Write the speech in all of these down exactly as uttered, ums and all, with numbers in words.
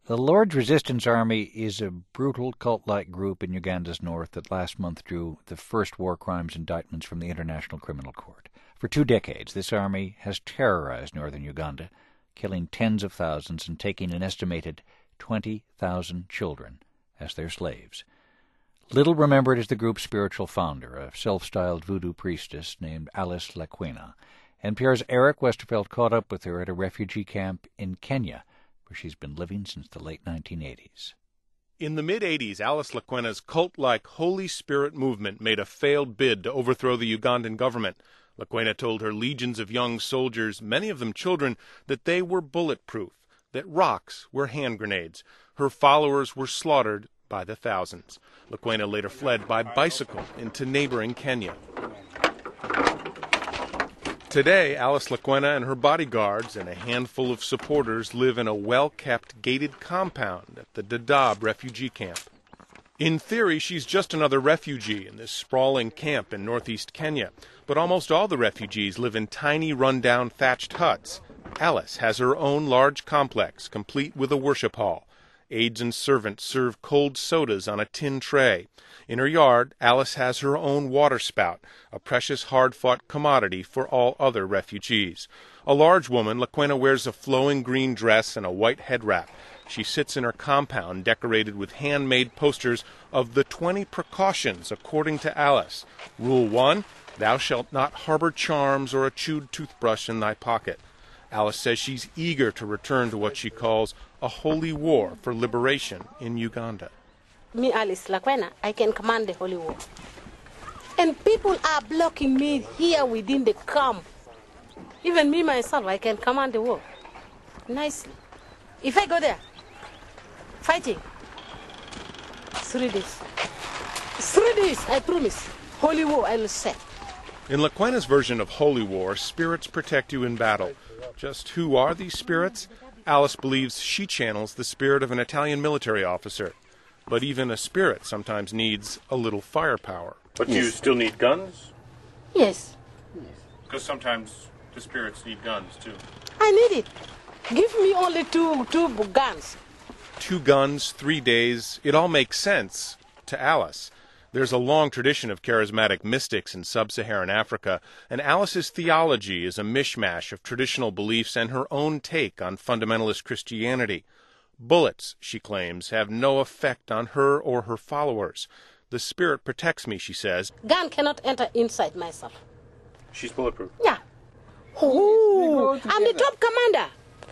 The Lord's Resistance Army is a brutal cult-like group in Uganda's north that last month drew the first war crimes indictments from the International Criminal Court. For two decades, this army has terrorized northern Uganda, killing tens of thousands and taking an estimated twenty thousand children as their slaves. Little remembered is the group's spiritual founder, a self-styled voodoo priestess named Alice Lakwena. N P R's Eric Westerfeld caught up with her at a refugee camp in Kenya, where she's been living since the late nineteen eighties. In the mid-eighties, Alice Lakwena's cult-like Holy Spirit movement made a failed bid to overthrow the Ugandan government. Lakwena told her legions of young soldiers, many of them children, that they were bulletproof, that rocks were hand grenades. Her followers were slaughtered by the thousands. Lakwena later fled by bicycle into neighboring Kenya. Today, Alice Lakwena and her bodyguards and a handful of supporters live in a well-kept, gated compound at the Dadaab refugee camp. In theory, she's just another refugee in this sprawling camp in northeast Kenya, but almost all the refugees live in tiny, run-down, thatched huts. Alice has her own large complex, complete with a worship hall. Aides and servants serve cold sodas on a tin tray. In her yard, Alice has her own water spout, a precious hard-fought commodity for all other refugees. A large woman, Lakwena wears a flowing green dress and a white head wrap. She sits in her compound decorated with handmade posters of the twenty precautions according to Alice. Rule one, thou shalt not harbor charms or a chewed toothbrush in thy pocket. Alice says she's eager to return to what she calls a holy war for liberation in Uganda. Me, Alice Lakwena, I can command the holy war. And people are blocking me here within the camp. Even me, myself, I can command the war. Nicely. If I go there, fighting, three days. Three days, I promise. Holy war, I will say. In Lakwena's version of holy war, spirits protect you in battle. Just who are these spirits? Alice believes she channels the spirit of an Italian military officer. But even a spirit sometimes needs a little firepower. But yes. You still need guns? Yes. Because sometimes the spirits need guns, too. I need it. Give me only two, two guns. Two guns, three days, it all makes sense to Alice. There's a long tradition of charismatic mystics in sub-Saharan Africa, and Alice's theology is a mishmash of traditional beliefs and her own take on fundamentalist Christianity. Bullets, she claims, have no effect on her or her followers. The spirit protects me, she says. Gun cannot enter inside myself. She's bulletproof. Yeah. Oh, I'm the top commander.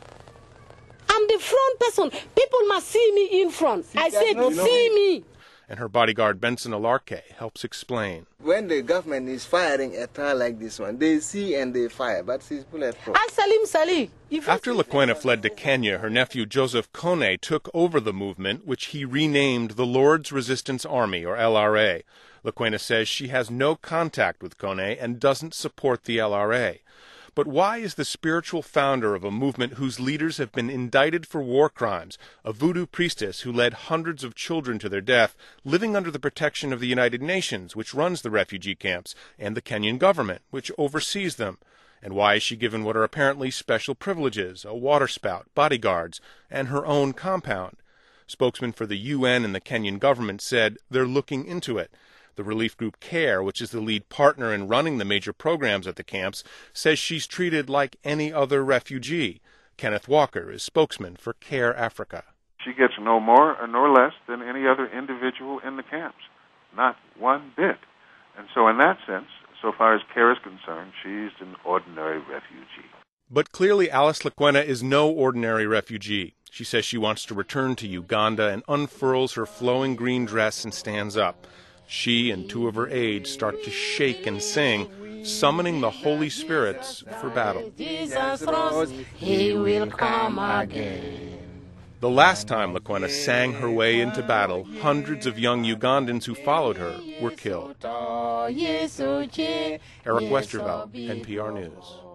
I'm the front person. People must see me in front. I said, see me. And her bodyguard, Benson Alarke, helps explain. When the government is firing a trial like this one, they see and they fire, but she's bulletproof. Ah, Salim Salih. After Lakwena fled to Kenya, her nephew Joseph Kone took over the movement, which he renamed the Lord's Resistance Army, or L R A. Lakwena says she has no contact with Kone and doesn't support the L R A. But why is the spiritual founder of a movement whose leaders have been indicted for war crimes, a voodoo priestess who led hundreds of children to their death, living under the protection of the United Nations, which runs the refugee camps, and the Kenyan government, which oversees them? And why is she given what are apparently special privileges, a water spout, bodyguards, and her own compound? Spokesman for the U N and the Kenyan government said they're looking into it. The relief group CARE, which is the lead partner in running the major programs at the camps, says she's treated like any other refugee. Kenneth Walker is spokesman for CARE Africa. She gets no more nor less than any other individual in the camps, not one bit. And so in that sense, so far as CARE is concerned, she's an ordinary refugee. But clearly Alice Lakwena is no ordinary refugee. She says she wants to return to Uganda and unfurls her flowing green dress and stands up. She and two of her aides start to shake and sing, summoning the Holy Spirits for battle. Jesus rose, he will come again. The last time Lakwena sang her way into battle, hundreds of young Ugandans who followed her were killed. Eric Westerveld, N P R News.